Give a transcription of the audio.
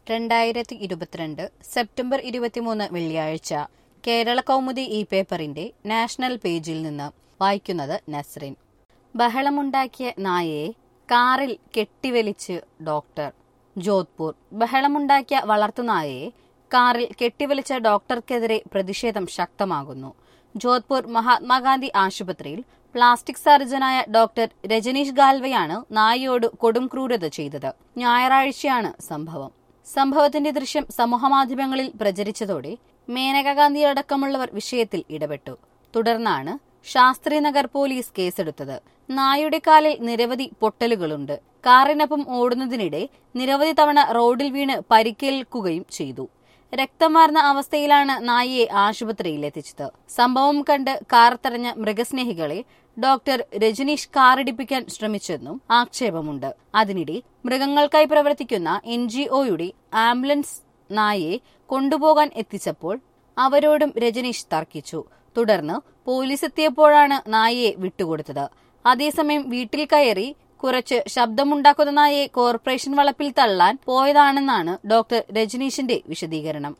2022 September 23 വെള്ളിയാഴ്ച കേരള കൗമുദി ഈ പേപ്പറിന്റെ നാഷണൽ പേജിൽ നിന്ന് വായിക്കുന്നത് നസ്രിൻ. ബഹളമുണ്ടാക്കിയ നായയെ കാറിൽ കെട്ടിവലിച്ച് ഡോക്ടർ. ജോധ്പൂർ. ബഹളമുണ്ടാക്കിയ വളർത്തുനായയെ കാറിൽ കെട്ടിവലിച്ച ഡോക്ടർക്കെതിരെ പ്രതിഷേധം ശക്തമാകുന്നു. ജോധ്പൂർ മഹാത്മാഗാന്ധി ആശുപത്രിയിൽ പ്ലാസ്റ്റിക് സർജനായ ഡോക്ടർ രജനീഷ് ഗാൽവെയാണ് നായയോട് കൊടും ക്രൂരത ചെയ്തത്. ഞായറാഴ്ചയാണ് സംഭവത്തിന്റെ ദൃശ്യം സമൂഹമാധ്യമങ്ങളിൽ പ്രചരിച്ചതോടെ മേനകാ ഗാന്ധിയടക്കമുള്ളവർ വിഷയത്തിൽ ഇടപെട്ടു. തുടർന്നാണ് ശാസ്ത്രിനഗർ പോലീസ് കേസെടുത്തത്. നായയുടെ കാലിൽ നിരവധി പൊട്ടലുകളുണ്ട്. കാറിനൊപ്പം ഓടുന്നതിനിടെ നിരവധി തവണ റോഡിൽ വീണ് പരിക്കേൽക്കുകയും ചെയ്തു. രക്തമാർന്ന അവസ്ഥയിലാണ് നായയെ ആശുപത്രിയിൽ എത്തിച്ചത്. സംഭവം കണ്ട് കാർ തടഞ്ഞ മൃഗസ്നേഹികളെ ഡോക്ടർ രജനീഷ് കാറിടിപ്പിക്കാൻ ശ്രമിച്ചെന്നും ആക്ഷേപമുണ്ട്. അതിനിടെ മൃഗങ്ങൾക്കായി പ്രവർത്തിക്കുന്ന NGOയുടെ ആംബുലൻസ് നായയെ കൊണ്ടുപോകാൻ എത്തിച്ചപ്പോൾ അവരോടും രജനീഷ് തർക്കിച്ചു. തുടർന്ന് പോലീസ് എത്തിയപ്പോഴാണ് നായയെ വിട്ടുകൊടുത്തത്. അതേസമയം വീട്ടിൽ കയറി കുറച്ച് ശബ്ദമുണ്ടാക്കുന്ന നായയെ കോർപ്പറേഷൻ വളപ്പിൽ തള്ളാൻ പോയതാണെന്നാണ് ഡോക്ടർ രജനീഷിന്റെ വിശദീകരണം.